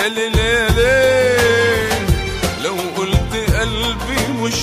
يا ليل يا ليل لو قلت قلبي مش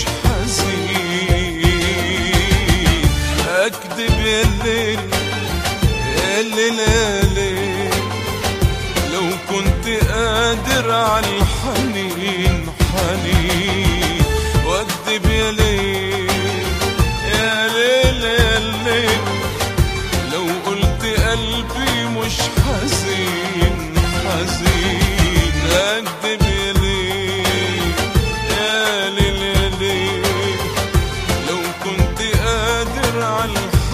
حزين اكدب يا ليل يا ليل يا ليل لو كنت قادر على الحنين حنين واكدب يا ليل يا ليل يا ليل لو قلت قلبي مش حزين حزين اكدب يا ليل يا ليل يا ليل لو كنت قادر على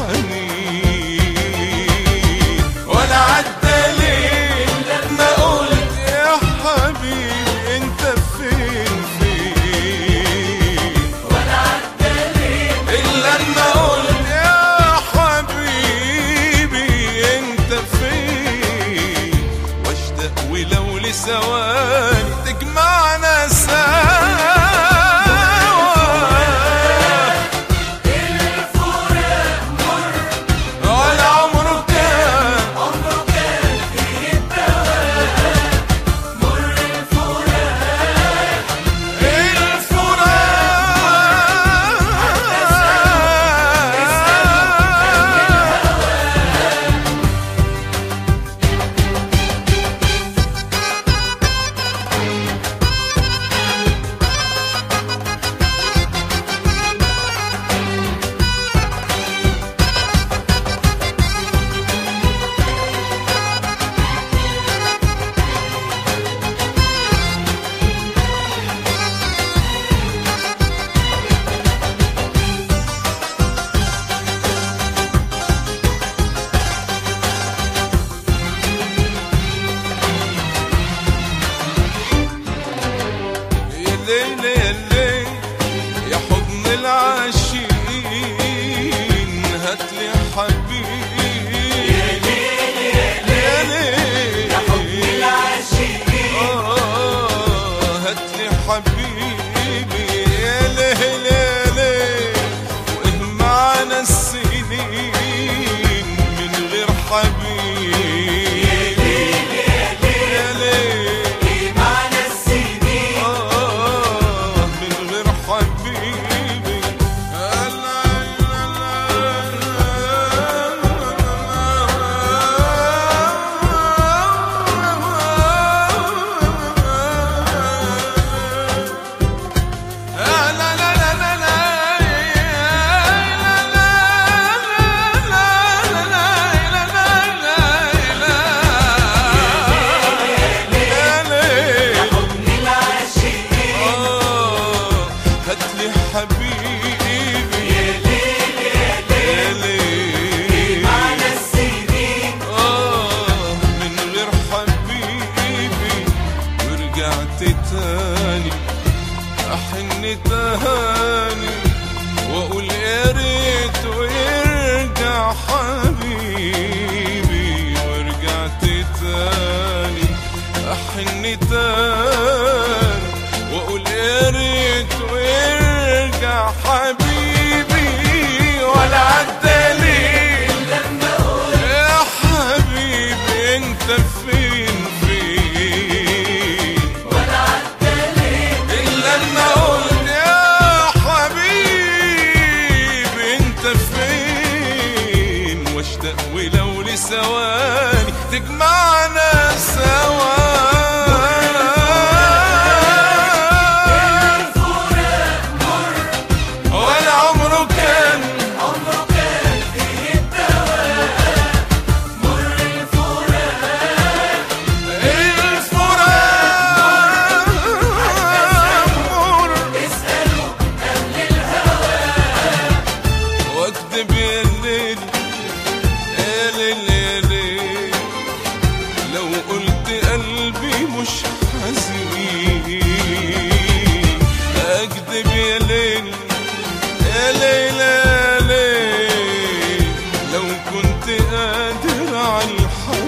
الحنين ولا عدى ليل ما قلت يا حبيبي انت فين فين ولا عدى ليل الا لما قلت يا حبيبي انت فين واشتاق ولو لثواني تجمعنا سوا الفراق مر ولا عمره كان فيه الدواء مر الفراق يا ليل يا ليل يا حضن العاشقين هاتلي حبيبي يا ليل يا ليل يا حضن العاشقين هاتلي حبيبي يا ليل يا ليل وإيه معنا السنين من غير حبيبي يا ليل يا ليل يا ليل ايه معنى السنين من غير حبيبي لا لا حضن العاشقين هاتلي حبيبي يا ليل يا ليل ايه معنى السنين من غير حبيبي ورجعت تاني احن تاني واقول يا ريت ويرجع حبيبي ورجعت تاني احن تاني واقول يا ريت ويرجع حبيبي ولا عدى ليل لما اقول يا حبيبي انت فين فين ولا عدى ليل الا لما قلت يا حبيبي انت فين واشتاق ولو لثواني تجمعنا سوا الفراق مر ولا عمره كان فيه الدواء مر الفراق الفراق اسألوا أهل الهوى واكدب يا ليل يا ليل يا ليل لو قلت قلبي مش حزين اكدب يا ليل يا ليل يا ليل لو كنت قادر على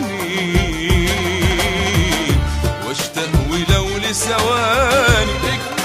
الحنين واشتاق ولو لثواني